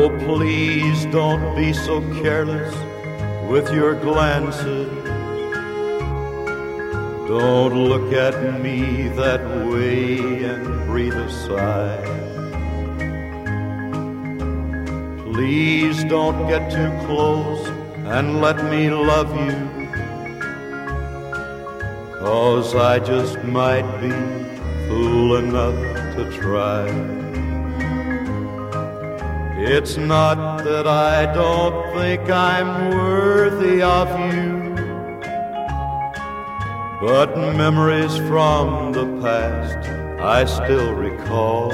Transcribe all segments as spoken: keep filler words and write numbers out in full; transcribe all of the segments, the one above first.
Oh, please don't be so careless with your glances. Don't look at me that way and breathe a sigh. Please don't get too close and let me love you, 'cause I just might be fool enough to try. It's not that I don't think I'm worthy of you, but memories from the past I still recall.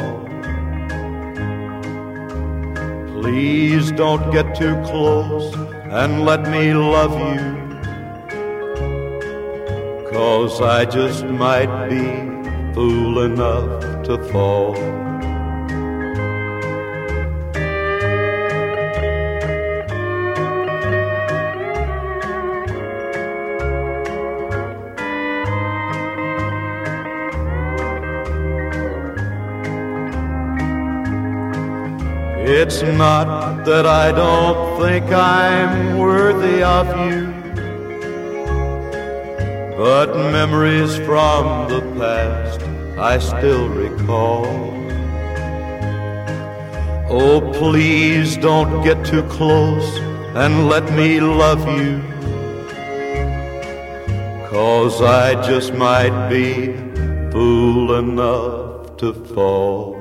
Please don't get too close and let me love you, 'cause I just might be fool enough to fall. It's not that I don't think I'm worthy of you, but memories from the past I still recall. Oh, please don't get too close and let me love you, 'cause I just might be fool enough to fall.